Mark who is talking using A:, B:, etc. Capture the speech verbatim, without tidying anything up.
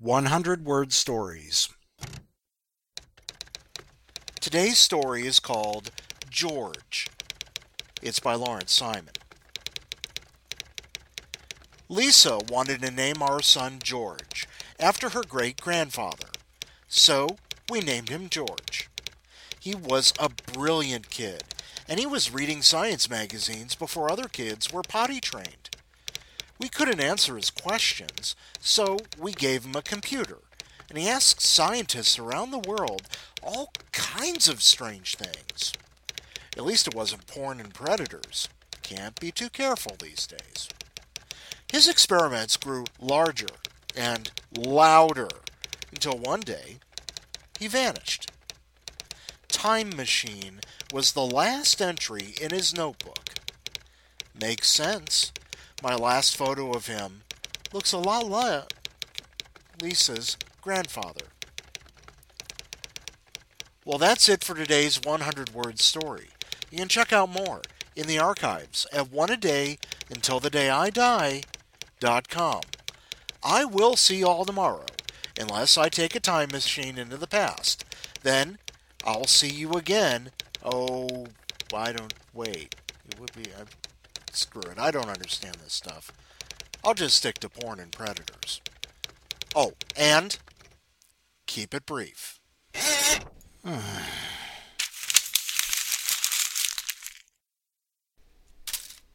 A: hundred Word Stories. Today's story is called George. It's by Lawrence Simon. Lisa wanted to name our son George after her great-grandfather, so we named him George. He was a brilliant kid, and he was reading science magazines before other kids were potty trained. We couldn't answer his questions, so we gave him a computer, and he asked scientists around the world all kinds of strange things. At least it wasn't porn and predators. Can't be too careful these days. His experiments grew larger and louder until one day he vanished. Time Machine was the last entry in his notebook. Makes sense. My last photo of him looks a lot like Lisa's grandfather. Well, that's it for today's hundred Word Story. You can check out more in the archives at one a day until the day I die dot com. I will see you all tomorrow, unless I take a time machine into the past. Then I'll see you again. Oh, I don't, wait. It would be, I, screw it, I don't understand this stuff. I'll just stick to porn and predators. Oh, and keep it brief.